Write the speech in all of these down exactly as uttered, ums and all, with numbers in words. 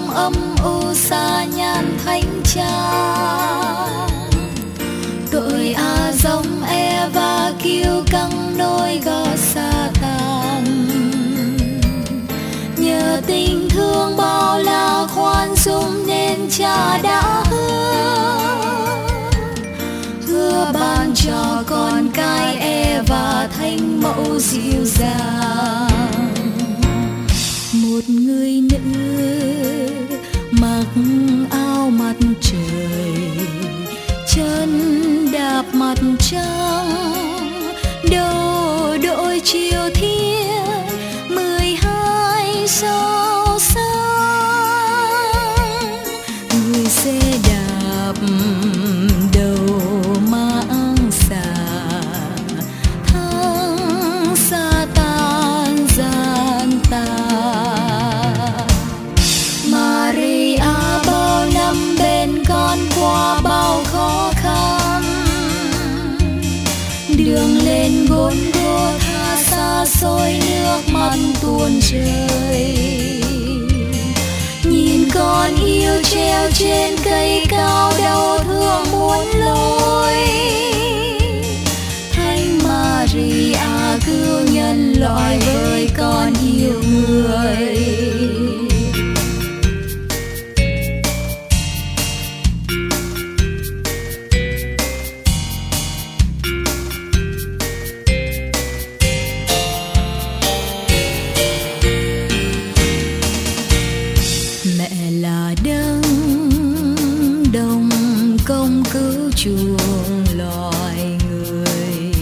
không âm u xa nhan thánh cha. Tội A giống Eva kiêu căng nôi gò Sa-tan. Nhờ tình thương bao la khoan dung nên cha đã hứa hứa ban cho con cái Eva thánh mẫu dịu dàng. Một người nữ mặc áo mặt trời, chân đạp mặt trăng, đầu đội chiều thiên mười hai sao sáng. Người xe đạp đầu mang xà, thắng Sa-tan gian ta. Maria bao năm bên con qua bao khó khăn, đường lên Gôn-gô-tha xa xôi nước mắt tuôn rơi. Nhìn con yêu treo trên cây cao đau thương muốn lối. Thánh Maria cứu nhân loại với con yêu người. Mẹ là đấng đồng công cứu chuộc loài người.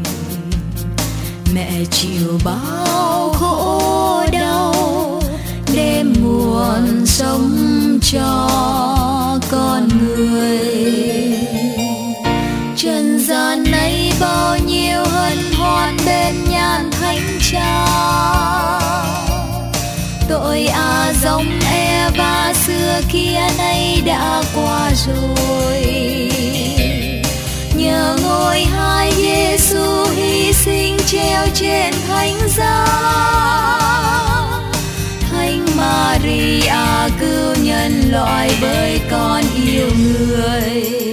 Mẹ chịu bao khổ đau đem nguồn sống cho con người. Trần gian này bao nhiêu hân hoan bên nhan thánh cha. Tội A giống Eva xưa kia nay đã qua rồi. Nhờ ngôi hai Giêsu hy sinh treo trên thánh giá. Thánh Maria cứu nhân loại với con yêu người.